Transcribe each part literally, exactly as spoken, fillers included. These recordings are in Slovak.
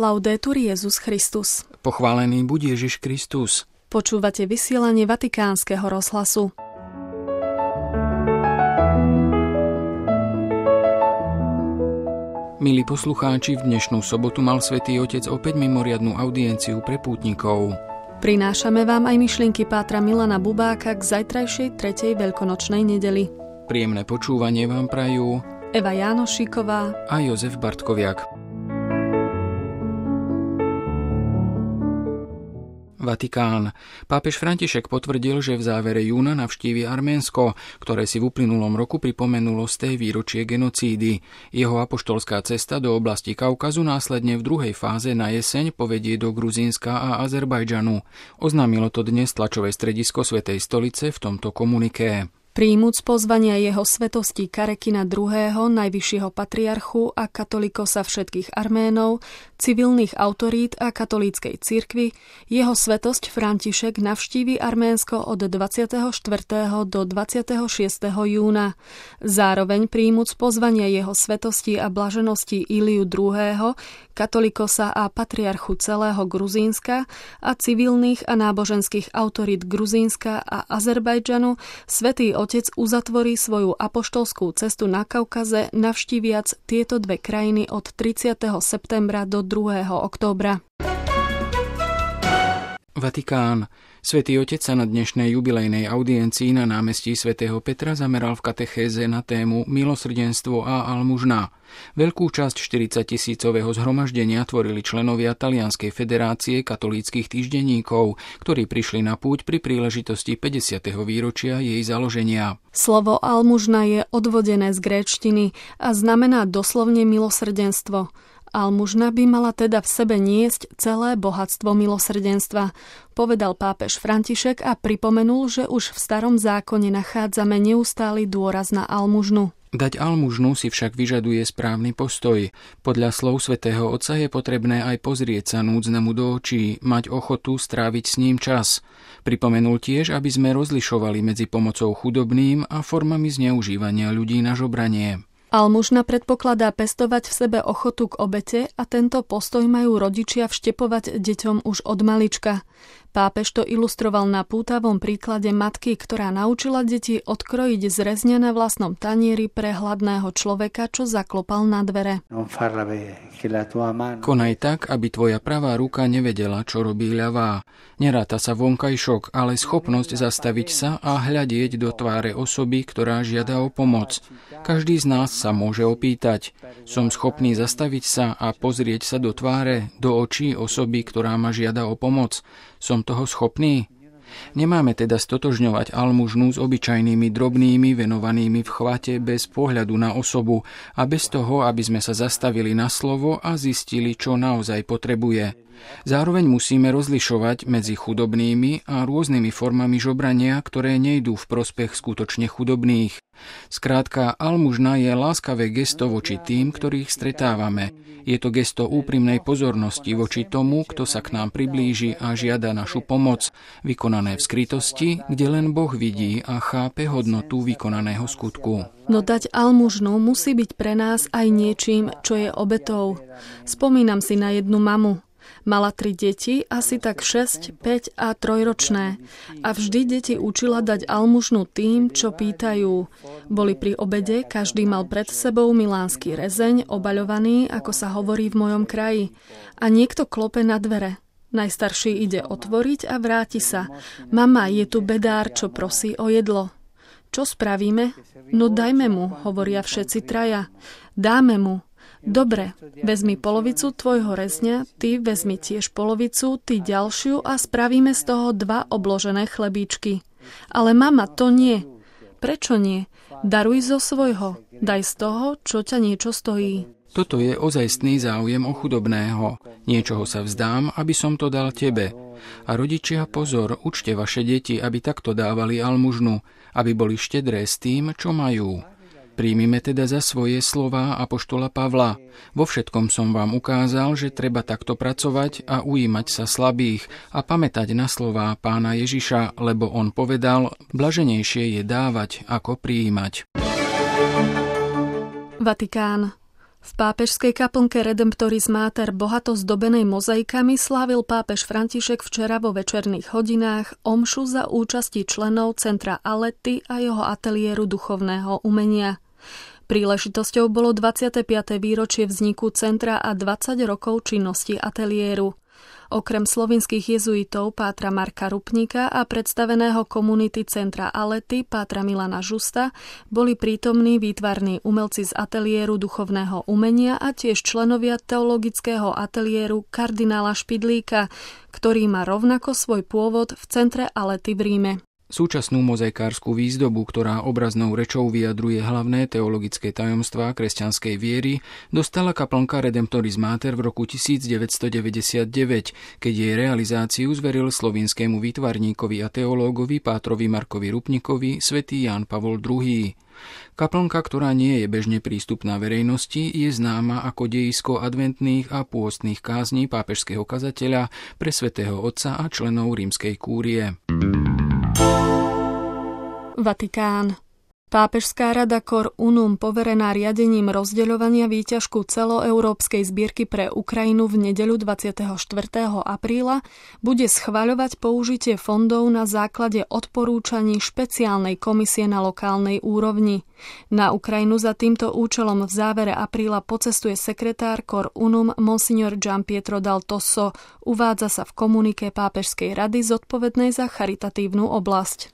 Laudetur Jesus Christus. Pochválený buď Ježiš Kristus. Počúvate vysielanie Vatikánskeho rozhlasu. Milí poslucháči, v dnešnú sobotu mal Svätý Otec opäť mimoriadnu audienciu pre pútnikov. Prinášame vám aj myšlienky pátra Milana Bubáka k zajtrajšej tretej veľkonočnej nedeli. Príjemné počúvanie vám prajú Eva Jánošíková a Jozef Bartkoviak. Vatikán. Pápež František potvrdil, že v závere júna navštívi Arménsko, ktoré si v uplynulom roku pripomenulo sté výročie genocídy. Jeho apoštolská cesta do oblasti Kaukazu následne v druhej fáze na jeseň povedie do Gruzínska a Azerbajdžanu. Oznámilo to dnes tlačové stredisko Svätej stolice v tomto komuniké. Príjmuc pozvania jeho svetosti Karekina druhého., najvyššieho patriarchu a katolikosa všetkých Arménov, civilných autorít a katolíckej cirkvi, jeho svetosť František navštívi Arménsko od dvadsiateho štvrtého do dvadsiateho šiesteho júna. Zároveň príjmuc pozvania jeho svetosti a blaženosti Iliu druhého., katolikosa a patriarchu celého Gruzínska a civilných a náboženských autorít Gruzínska a Azerbajdžanu, Svätý Otec uzatvorí svoju apoštolskú cestu na Kaukaze, navštíviac tieto dve krajiny od tridsiateho septembra do druhého októbra. Vatikán. Svätý Otec sa na dnešnej jubilejnej audiencii na námestí svätého Petra zameral v katechéze na tému milosrdenstvo a almužná. Veľkú časť štyridsaťtisícového zhromaždenia tvorili členovia Talianskej federácie katolíckych týždenníkov, ktorí prišli na púť pri príležitosti päťdesiateho výročia jej založenia. Slovo almužna je odvodené z gréčtiny a znamená doslovne milosrdenstvo. Almužna by mala teda v sebe niesť celé bohatstvo milosrdenstva, povedal pápež František a pripomenul, že už v starom zákone nachádzame neustály dôraz na almužnu. Dať almužnu si však vyžaduje správny postoj. Podľa slov svätého Otca je potrebné aj pozrieť sa núdznemu do očí, mať ochotu stráviť s ním čas. Pripomenul tiež, aby sme rozlišovali medzi pomocou chudobným a formami zneužívania ľudí na žobranie. Almužna predpokladá pestovať v sebe ochotu k obete a tento postoj majú rodičia vštepovať deťom už od malička. Pápež to ilustroval na pútavom príklade matky, ktorá naučila deti odkrojiť z rezňa na vlastnom tanieri pre hladného človeka, čo zaklopal na dvere. Konaj tak, aby tvoja pravá ruka nevedela, čo robí ľavá. Neráta sa vonkajšok, ale schopnosť zastaviť sa a hľadieť do tváre osoby, ktorá žiada o pomoc. Každý z nás sa môže opýtať: som schopný zastaviť sa a pozrieť sa do tváre, do očí osoby, ktorá ma žiada o pomoc? Som toho schopný? Nemáme teda stotožňovať almužnu s obyčajnými drobnými venovanými v chvate bez pohľadu na osobu a bez toho, aby sme sa zastavili na slovo a zistili, čo naozaj potrebuje. Zároveň musíme rozlišovať medzi chudobnými a rôznymi formami žobrania, ktoré nejdú v prospech skutočne chudobných. Skrátka, almužna je láskavé gesto voči tým, ktorých stretávame. Je to gesto úprimnej pozornosti voči tomu, kto sa k nám priblíži a žiada našu pomoc, vykonané v skrytosti, kde len Boh vidí a chápe hodnotu vykonaného skutku. No dať almužnu musí byť pre nás aj niečím, čo je obetou. Spomínam si na jednu mamu. Mala tri deti, asi tak šesť, päť a trojročné. A vždy deti učila dať almužnu tým, čo pýtajú. Boli pri obede, každý mal pred sebou milánsky rezeň, obaľovaný, ako sa hovorí v mojom kraji. A niekto klope na dvere. Najstarší ide otvoriť a vráti sa. Mama, je tu bedár, čo prosí o jedlo. Čo spravíme? No dajme mu, hovoria všetci traja. Dáme mu. Dobre, vezmi polovicu tvojho rezňa, ty vezmi tiež polovicu, ty ďalšiu a spravíme z toho dva obložené chlebíčky. Ale mama, to nie. Prečo nie? Daruj zo svojho. Daj z toho, čo ťa niečo stojí. Toto je ozajstný záujem o chudobného. Niečoho sa vzdám, aby som to dal tebe. A rodičia, pozor, učte vaše deti, aby takto dávali almužnu, aby boli štedré s tým, čo majú. Príjmime teda za svoje slová apoštola Pavla. Vo všetkom som vám ukázal, že treba takto pracovať a ujímať sa slabých a pamätať na slová Pána Ježiša, lebo on povedal: blaženejšie je dávať, ako prijímať. Vatikán. V pápežskej kaplnke Redemptoris Mater bohato zdobenej mozaikami slávil pápež František včera vo večerných hodinách omšu za účasti členov Centra Aletti a jeho ateliéru duchovného umenia. Príležitosťou bolo dvadsiate piate výročie vzniku centra a dvadsať rokov činnosti ateliéru. Okrem slovinských jezuitov pátra Marka Rupníka a predstaveného komunity Centra Aletti pátra Milana Žusta boli prítomní výtvarní umelci z ateliéru duchovného umenia a tiež členovia teologického ateliéru kardinála Špidlíka, ktorý má rovnako svoj pôvod v Centre Aletti v Ríme. Súčasnú mozaikárskú výzdobu, ktorá obraznou rečou vyjadruje hlavné teologické tajomstvá kresťanskej viery, dostala kaplnka Redemptoris Mater v roku tisícdeväťstodeväťdesiatdeväť, keď jej realizáciu zveril slovinskému výtvarníkovi a teológovi pátrovi Markovi Rupnikovi svätý Ján Pavol druhý. Kaplnka, ktorá nie je bežne prístupná verejnosti, je známa ako dejisko adventných a pôstnych kázní pápežského kazateľa pre svätého Otca a členov rímskej kúrie. Vatikán. Pápežská rada Cor Unum, poverená riadením rozdeľovania výťažku celoeurópskej zbierky pre Ukrajinu v nedeľu dvadsiateho štvrtého apríla, bude schvaľovať použitie fondov na základe odporúčaní špeciálnej komisie na lokálnej úrovni. Na Ukrajinu za týmto účelom v závere apríla pocestuje sekretár Cor Unum Monsignor Gian Pietro Dal Tosso, uvádza sa v komunike pápežskej rady zodpovednej za charitatívnu oblasť.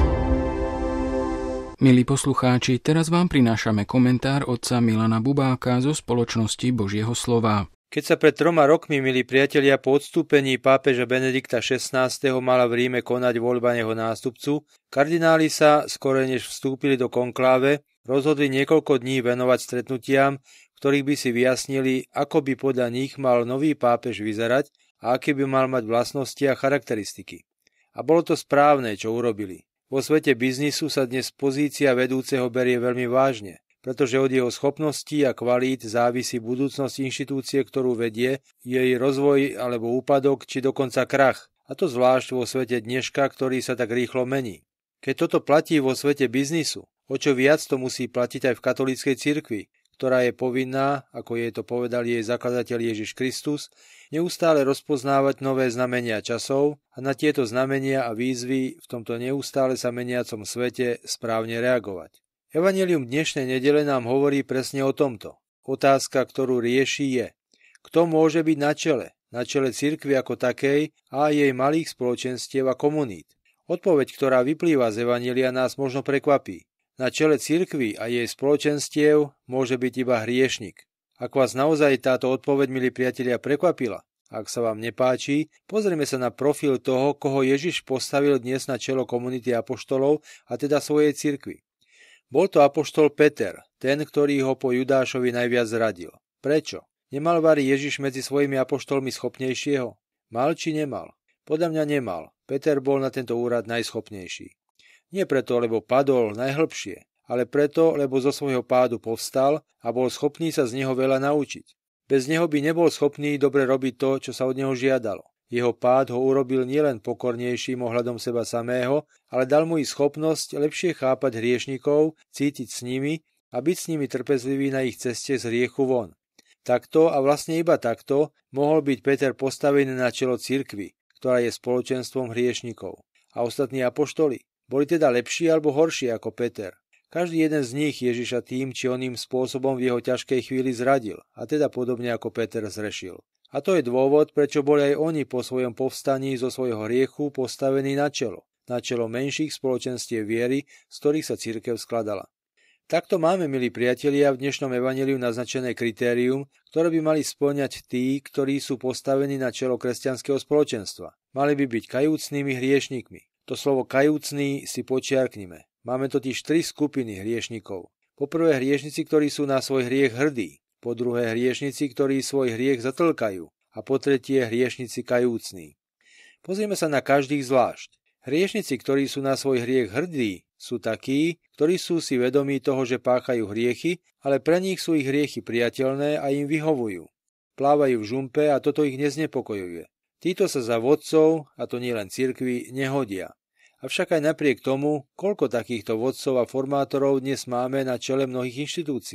Milí poslucháči, teraz vám prinášame komentár otca Milana Bubáka zo Spoločnosti Božieho slova. Keď sa pred troma rokmi, milí priatelia, po odstúpení pápeža Benedikta šestnásteho mala v Ríme konať voľba jeho nástupcu, kardináli sa, skoro než vstúpili do konkláve, rozhodli niekoľko dní venovať stretnutiam, v ktorých by si vyjasnili, ako by podľa nich mal nový pápež vyzerať a aké by mal mať vlastnosti a charakteristiky. A bolo to správne, čo urobili. Vo svete biznisu sa dnes pozícia vedúceho berie veľmi vážne, pretože od jeho schopností a kvalít závisí budúcnosť inštitúcie, ktorú vedie, jej rozvoj alebo úpadok, či dokonca krach. A to zvlášť vo svete dneška, ktorý sa tak rýchlo mení. Keď toto platí vo svete biznisu, o čo viac to musí platiť aj v katolíckej cirkvi, ktorá je povinná, ako jej to povedal jej zakladateľ Ježiš Kristus, neustále rozpoznávať nové znamenia časov a na tieto znamenia a výzvy v tomto neustále sa meniacom svete správne reagovať. Evanjelium dnešnej nedele nám hovorí presne o tomto. Otázka, ktorú rieši, je, kto môže byť na čele, na čele cirkvi ako takej a jej malých spoločenstiev a komunít. Odpoveď, ktorá vyplýva z Evanjelia, nás možno prekvapí. Na čele cirkvi a jej spoločenstiev môže byť iba hriešnik. Ak vás naozaj táto odpoveď, milí priatelia, prekvapila, ak sa vám nepáči, pozrieme sa na profil toho, koho Ježiš postavil dnes na čelo komunity apoštolov, a teda svojej cirkvi. Bol to apoštol Peter, ten, ktorý ho po Judášovi najviac zradil. Prečo? Nemal vari Ježiš medzi svojimi apoštolmi schopnejšieho? Mal či nemal? Podľa mňa nemal. Peter bol na tento úrad najschopnejší. Nie preto, lebo padol najhlbšie, ale preto, lebo zo svojho pádu povstal a bol schopný sa z neho veľa naučiť. Bez neho by nebol schopný dobre robiť to, čo sa od neho žiadalo. Jeho pád ho urobil nielen pokornejším ohľadom seba samého, ale dal mu i schopnosť lepšie chápať hriešnikov, cítiť s nimi a byť s nimi trpezlivý na ich ceste z hriechu von. Takto a vlastne iba takto mohol byť Peter postavený na čelo cirkvi, ktorá je spoločenstvom hriešnikov. A ostatní apoštoli boli teda lepší alebo horší ako Peter. Každý jeden z nich Ježiša tým či oným spôsobom v jeho ťažkej chvíli zradil, a teda podobne ako Peter zrešil. A to je dôvod, prečo boli aj oni po svojom povstaní zo svojho hriechu postavení na čelo, na čelo menších spoločenstiev viery, z ktorých sa cirkev skladala. Takto máme, milí priatelia, v dnešnom evanjeliu naznačené kritérium, ktoré by mali spĺňať tí, ktorí sú postavení na čelo kresťanského spoločenstva. Mali by byť kajúcnými hriešnikmi. To slovo kajúcný si počiarknime. Máme totiž tri skupiny hriešnikov. Po prvé hriešnici, ktorí sú na svoj hriech hrdí. Po druhé hriešnici, ktorí svoj hriech zatlkajú. A po tretie hriešnici kajúcní. Pozrieme sa na každých zvlášť. Hriešnici, ktorí sú na svoj hriech hrdí, sú takí, ktorí sú si vedomí toho, že páchajú hriechy, ale pre nich sú ich hriechy priateľné a im vyhovujú. Plávajú v žumpe a toto ich neznepokojuje. Títo sa za vodcov, a to nie len cirkvi, nehodia. Avšak aj napriek tomu, koľko takýchto vodcov a formátorov dnes máme na čele mnohých inštitúcií.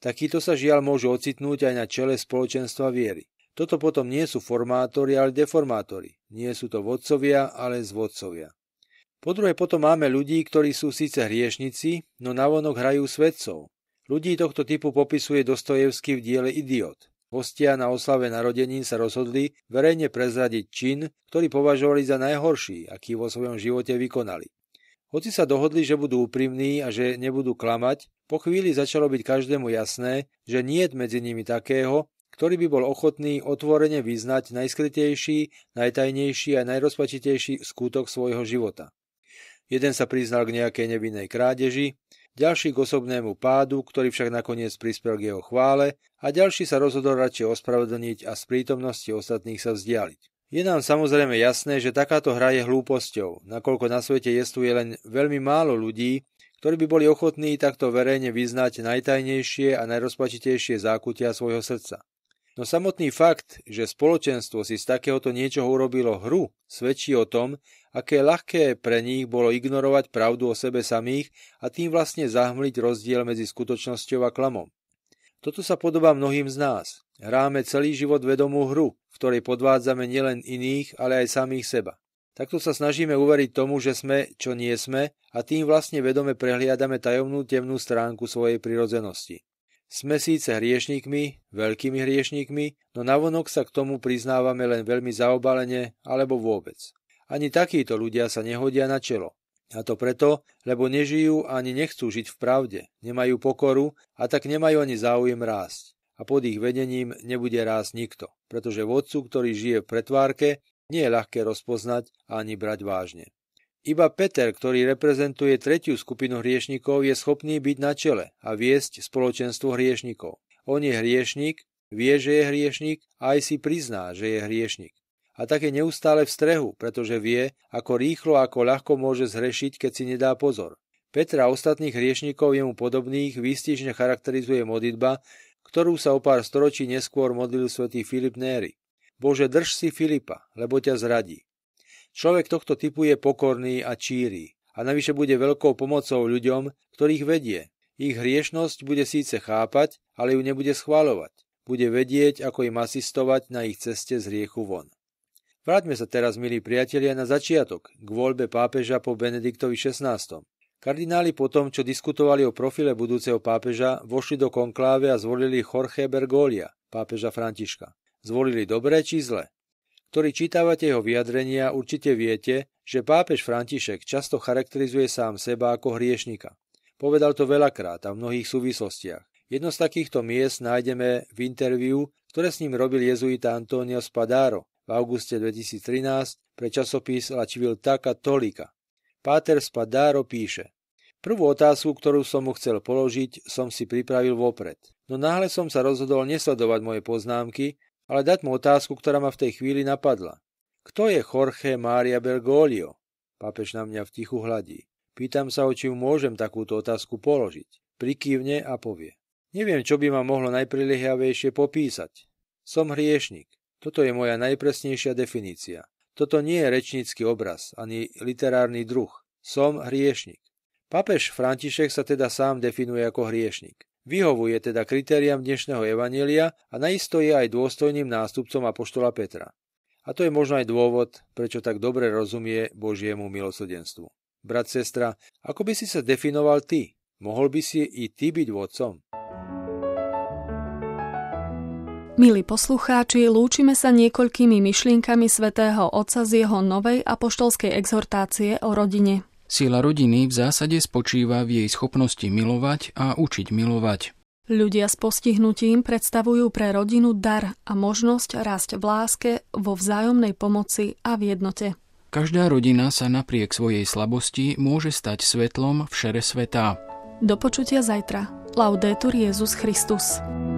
Takíto sa žiaľ môžu ocitnúť aj na čele spoločenstva viery. Toto potom nie sú formátori, ale deformátori. Nie sú to vodcovia, ale zvodcovia. Po druhé potom máme ľudí, ktorí sú síce hriešnici, no navonok hrajú svedcov. Ľudí tohto typu popisuje Dostojevský v diele Idiot. Hostia na oslave narodenín sa rozhodli verejne prezradiť čin, ktorý považovali za najhorší, aký vo svojom živote vykonali. Hoci sa dohodli, že budú úprimní a že nebudú klamať, po chvíli začalo byť každému jasné, že niet medzi nimi takého, ktorý by bol ochotný otvorene vyznať najskrytejší, najtajnejší a najrozpačitejší skutok svojho života. Jeden sa priznal k nejakej nevinnej krádeži, ďalší k osobnému pádu, ktorý však nakoniec prispel k jeho chvále, a ďalší sa rozhodol radšej ospravedlniť a z prítomnosti ostatných sa vzdialiť. Je nám samozrejme jasné, že takáto hra je hlúposťou, nakoľko na svete jestuje len veľmi málo ľudí, ktorí by boli ochotní takto verejne vyznať najtajnejšie a najrozpačitejšie zákutia svojho srdca. No samotný fakt, že spoločenstvo si z takéhoto niečoho urobilo hru, svedčí o tom, aké ľahké pre nich bolo ignorovať pravdu o sebe samých a tým vlastne zahmliť rozdiel medzi skutočnosťou a klamom. Toto sa podobá mnohým z nás. Hráme celý život vedomú hru, v ktorej podvádzame nielen iných, ale aj samých seba. Takto sa snažíme uveriť tomu, že sme, čo nie sme, a tým vlastne vedome prehliadame tajomnú temnú stránku svojej prirodzenosti. Sme síce hriešnikmi, veľkými hriešnikmi, no navonok sa k tomu priznávame len veľmi zaobalene alebo vôbec. Ani takíto ľudia sa nehodia na čelo. A to preto, lebo nežijú ani nechcú žiť v pravde, nemajú pokoru a tak nemajú ani záujem rásť. A pod ich vedením nebude rásť nikto, pretože vodcu, ktorý žije v pretvárke, nie je ľahké rozpoznať a ani brať vážne. Iba Peter, ktorý reprezentuje tretiu skupinu hriešnikov, je schopný byť na čele a viesť spoločenstvo hriešnikov. On je hriešnik, vie, že je hriešnik a aj si prizná, že je hriešnik. A tak je neustále v strehu, pretože vie, ako rýchlo a ako ľahko môže zhrešiť, keď si nedá pozor. Petra a ostatných hriešnikov jemu podobných výstižne charakterizuje modlitba, ktorú sa o pár storočí neskôr modlil svätý Filip Néri. Bože, drž si Filipa, lebo ťa zradí. Človek tohto typu je pokorný a číri a navyše bude veľkou pomocou ľuďom, ktorých vedie. Ich hriešnosť bude síce chápať, ale ju nebude schvaľovať. Bude vedieť, ako im asistovať na ich ceste z hriechu von. Vráťme sa teraz, milí priatelia, na začiatok, k voľbe pápeža po Benediktovi šestnástom. Kardináli po tom, čo diskutovali o profile budúceho pápeža, vošli do konkláve a zvolili Jorge Bergolia, pápeža Františka. Zvolili dobré či zle? Ktorí čítavate jeho vyjadrenia, určite viete, že pápež František často charakterizuje sám seba ako hriešnika. Povedal to veľakrát a v mnohých súvislostiach. Jedno z takýchto miest nájdeme v interviu, ktoré s ním robil jezuita Antonio Spadaro v auguste dvetisíctrinásť pre časopis La Civiltà Cattolica. Páter Spadaro píše: Prvú otázku, ktorú som mu chcel položiť, som si pripravil vopred. No náhle som sa rozhodol nesledovať moje poznámky, ale dať mu otázku, ktorá ma v tej chvíli napadla. Kto je Jorge Maria Bergoglio? Pápež na mňa v tichu hladí. Pýtam sa ho, či mu môžem takúto otázku položiť. Prikývne a povie: Neviem, čo by ma mohlo najpriliehavejšie popísať. Som hriešnik. Toto je moja najpresnejšia definícia. Toto nie je rečnícky obraz, ani literárny druh. Som hriešnik. Pápež František sa teda sám definuje ako hriešnik. Vyhovuje teda kritériám dnešného evanjelia a naisto je aj dôstojným nástupcom apoštola Petra. A to je možno aj dôvod, prečo tak dobre rozumie Božiemu milosrdenstvu. Brat, sestra, ako by si sa definoval ty? Mohol by si i ty byť vodcom? Milí poslucháči, lúčime sa niekoľkými myšlienkami svätého Otca z jeho novej apoštolskej exhortácie o rodine. Sila rodiny v zásade spočíva v jej schopnosti milovať a učiť milovať. Ľudia s postihnutím predstavujú pre rodinu dar a možnosť rásť v láske, vo vzájomnej pomoci a v jednote. Každá rodina sa napriek svojej slabosti môže stať svetlom v šere sveta. Do počutia zajtra. Laudetur Jesus Christus.